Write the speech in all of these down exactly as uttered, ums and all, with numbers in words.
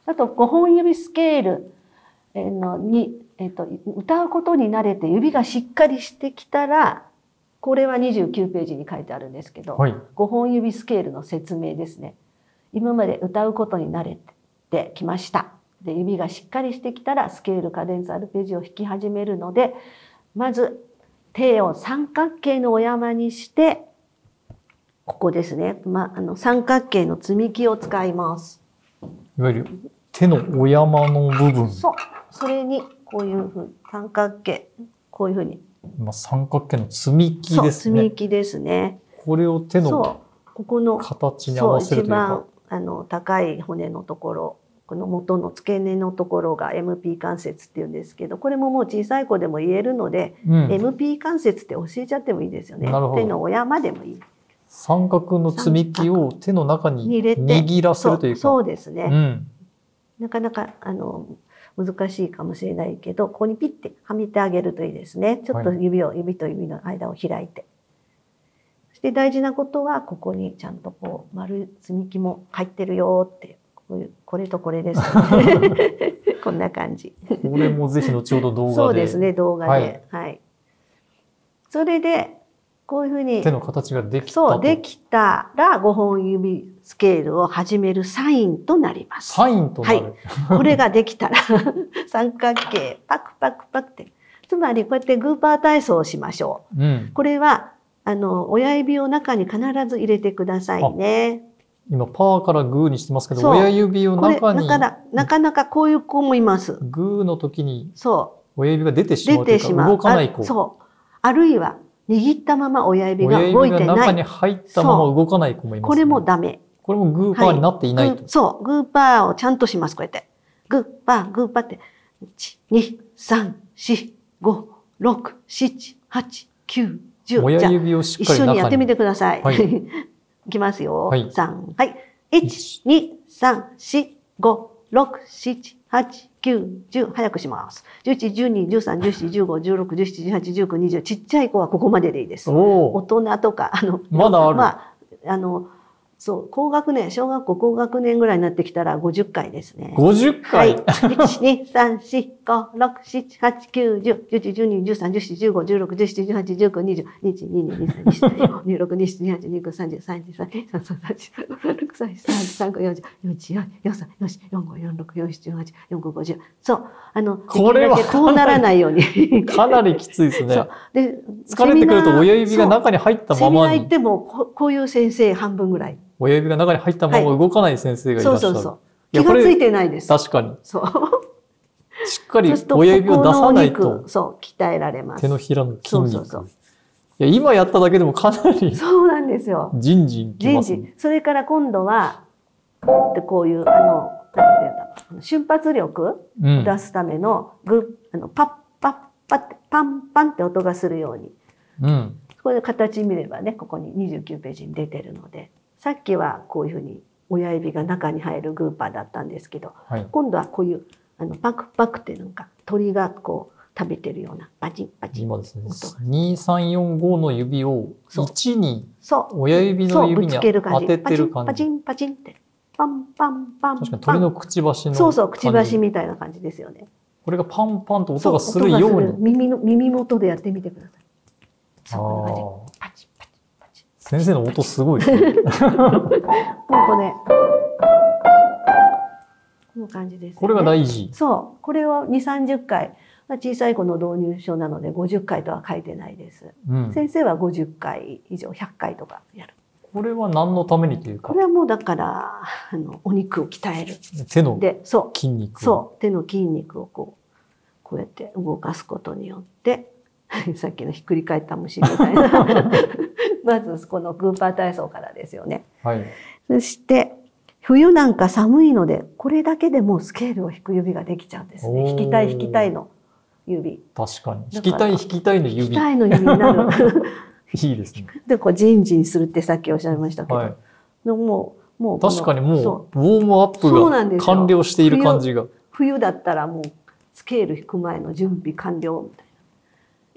あとごほん指スケールのに、えっと、歌うことに慣れて指がしっかりしてきたら、これはにじゅうきゅうページに書いてあるんですけど、はい、ごほん指スケールの説明ですね。今まで歌うことに慣れてきました。で、指がしっかりしてきたらスケール、カデンツ、アルペジオを弾き始めるので、まず手を三角形のお山にして、ここですね、ま、あの三角形の積み木を使います。 いわゆる手のお山の部分。 そう。それにこういうふうに三角形、こういうふうに。 今三角形の積み木ですね。 積み木ですね。 これを手のここの形に合わせるというか。 そう、一番あの高い骨のところ、この元の付け根のところが エムピー 関節っていうんですけど、これももう小さい子でも言えるので、うん、エムピー 関節って教えちゃってもいいですよね。手のお山でもいい。 三角の積み木を手の中に握らせるというか。 そうですね。うん、なかなかあの難しいかもしれないけど、ここにピッてはめてあげるといいですね。ちょっと指を、はい、指と指の間を開いて。そして大事なことは、ここにちゃんとこう丸積み木も入ってるよって、こういうこれとこれです、ね。こんな感じ。 これもぜひ後ほど動画で。 そうですね、動画で。はい。はい、それで、こういうふうに手の形ができたそうできたらごほん指スケールを始めるサインとなります。 サインとなる。 はい、これができたら三角形パクパクパクって、つまりこうやってグーパー体操をしましょう。うん、これはあの親指を中に必ず入れてくださいね。 今パーからグーにしてますけど、親指を中にだからなかなかこういう子もいます。 グーの時に親指が出てしまうというか動かない子。 そう。あるいは握ったまま親指が動いてない。 親指が中に入ったまま動かない子もいます、ね。 これもダメ。 これもグーパーになっていないと。 はい、そう。グーパーをちゃんとします。こうやって。グーパー、グーパーって。いち、に、さん、し、ご、ろく、しち、はち、きゅう、じゅう。 親指をしっかり中に。 一緒にやってみてください。はい、いきますよ。はい、さん。はい。いち、に、さん、し、ご、ろく、しち、はち、きゅう、じゅう。早くします。じゅういち、じゅうに、じゅうさん、じゅうよん、じゅうご、じゅうろく、じゅうなな、じゅうはち、じゅうきゅう、にじゅう。ちっちゃい子はここまででいいです。大人とか、あの、 まだある。 まあ、あの、そう、高学年、小学校高学年ぐらいになってきたらごじゅっかいですね。 ごじゅっかい、 はい、いち、に、さん、し、ご、ろく、しち、はち、きゅう、じゅう、じゅういち、じゅうに、じゅうさん、じゅうよん、じゅうご、じゅうろく、じゅうなな、じゅうはち、じゅうきゅう、にじゅう。に、いち、に、に、に、さん、に、よん、に、ろく、に、なな、に、はち、に、きゅう、さん、じゅう、さん、じゅう、さん、じゅうさん、さん、さん、ろく、さん、さん、ご、よん、よん、よん、よん、さん、よん、よん、ご、よん、ろく、よん、なな、よん、はち、よん、ご、ごじゅう。そう。あの、 これはこうならないように。 かなりきついですね。そう。 で、 疲れてくると親指が中に入ったままに。 セミナー行ってもこ、こういう先生半分ぐらい。 親指が中に入ったまま動かない先生がいらっしゃる。 そうそうそう。気がついてないです。 確かに。 そう。 しっかり親指を出さないと。 そう、鍛えられます。 手のひらの筋肉。そうそうそう。いや、今やっただけでもかなり。 そうなんですよ。 じんじんきます。 じんじん。それから今度は、ってこういう、あの、なんていうんだろう。瞬発力を出すための、グッ、あの、パッパッパッって、パンパンって音がするように。うん。これで形見ればね、ここににじゅうきゅうページに出てるので。さっきはこういうふうに親指が中に入るグーパーだったんですけど、はい、今度はこういうあのパクパクってなんか鳥がこう食べてるようなパチンパチン今ですねにさんよんごの指をいちに親指の指に当ててる感じ。 パチンパチンってパンパンパンパン。 確かに鳥のくちばしのそうそうくちばしみたいな感じですよね。 これがパンパンと音がするように耳の耳元でやってみてください。 そうこんな感じ。パチンパチン。先生の音すごいですね。もうこれ、この感じです、ね。 これが大事。 そう。これをに、さんじゅっかい。小さい子の導入書なのでごじゅっかいとは書いてないです。うん、先生はごじゅっかい以上、ひゃっかいとかやる。 これは何のためにというか。 これはもうだから、あの、お肉を鍛える。 手の筋肉。 そう。手の筋肉をこう、こうやって動かすことによって、さっきのひっくり返った虫みたいな。まずこのグーパー体操からですよね。はい、そして冬なんか寒いのでこれだけでもうスケールを弾く指ができちゃうんですね。弾きたい弾きたいの指。 確かに。弾きたい弾きたいの指。弾きたいの指になる。 いいですね。 でこうジンジンするってさっきおっしゃいましたけど、はい、でもうもう確かにもうウォームアップが完了している感じが。 冬、冬だったらもうスケール弾く前の準備完了みたいな。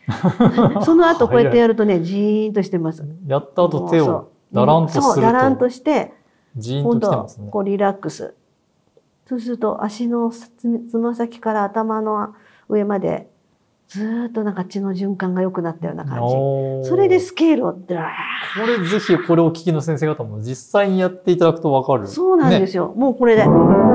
その後こうやってやるとね、ジーンとしてます。 やった後手をだらんとすると。 そう、だらんとして、 ジーンとしてますね。 こうリラックス。そうすると足のつま先から頭の上までずーっとなんか血の循環が良くなったような感じ。それでスケールをダー。 これぜひこれをお聞きの先生方も実際にやっていただくと分かる。 そうなんですよ。ね、もうこれで。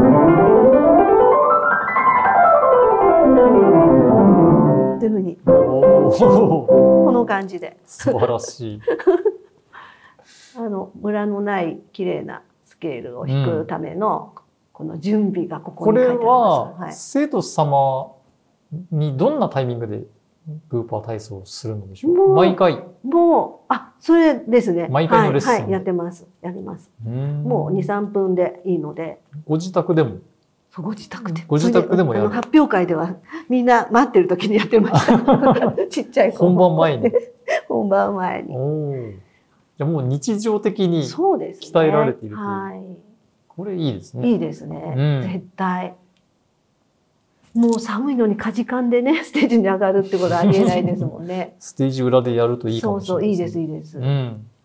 っていうふうに。この感じで。 素晴らしい。 あのムラのない綺麗なスケールを引くための、うん、この準備がここに書いてあります。 これは、はい、生徒様にどんなタイミングでブーパー体操をするのでしょうか。毎回。 もうあそれですね。 毎回のレッスン、 はいはい、やってます。やります。もうに、さんぷんでいいので。 ご自宅でも。 ご自宅で。 ご自宅でもやる。 発表会ではみんな待ってる時にやってました。ちっちゃい子。 本番前に。 本番前に。 じゃあもう日常的に鍛えられているという。はい。これいいですね。 いいですね。うん、絶対。もう寒いのにかじかんでね、ステージに上がるってことはありえないですもんね。 ステージ裏でやるといいかもしれないですね。 そうそう、いいです、いいです。うん